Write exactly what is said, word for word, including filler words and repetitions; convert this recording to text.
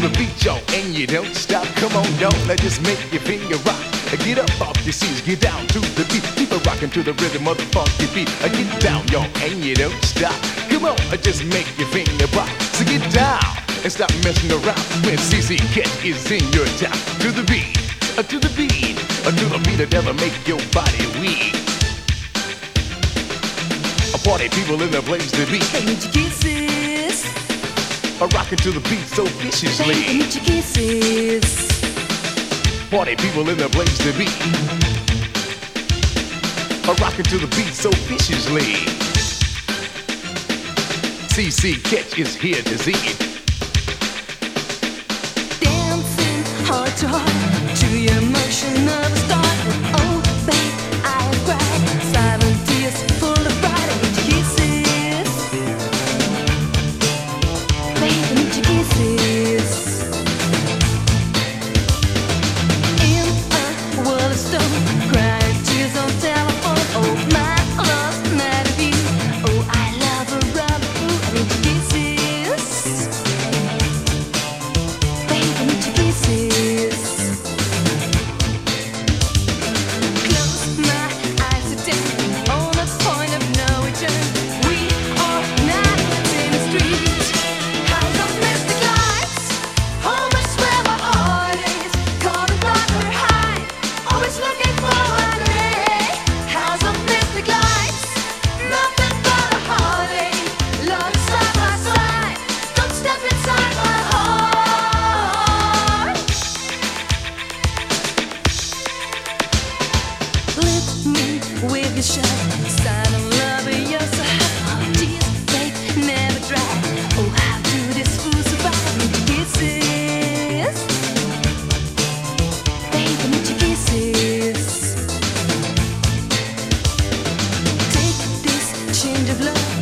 the beat, yo, and you don't stop. Come on, don't let just make your finger rock. Get up off your seats, get down to the beat. Keep it rocking to the rhythm of the funky beat. Get down, yo, and you don't stop. Come on, just make your finger pop. So get down and stop messing around when C C Cat is in your town. To the beat, uh, to the beat, uh, to the beat that never make your body weak. A party people in the place to be. They need your kisses. A rocking to the beat so viciously. They need your kisses. Party people in the place to be. A rocking to the beat so viciously. C C Catch is here to see it. Dancing heart to heart to your emotion of a start. Oh, babe, I have cried. Silent tears full of pride. I need your kisses. Babe, I need your kisses. In a world of stone, crying tears on telephone. Oh, my lost night of you. Oh, I love a rendezvous. I need your kisses. Babe, I need your kisses. Close my eyes today on the point of no return. We are not in the street. House of mystic lights. Home is where my heart is. Caught a blocker high. Always looking for a day. House of mystic lights. Nothing but a heartache. Love side by side. Don't step inside my heart. Lift me with your shot. Silent love in your side. Tears fake, never dry. Oh, how do this fool survive? Need your kisses. Babe, I need your kisses. Take this change of love.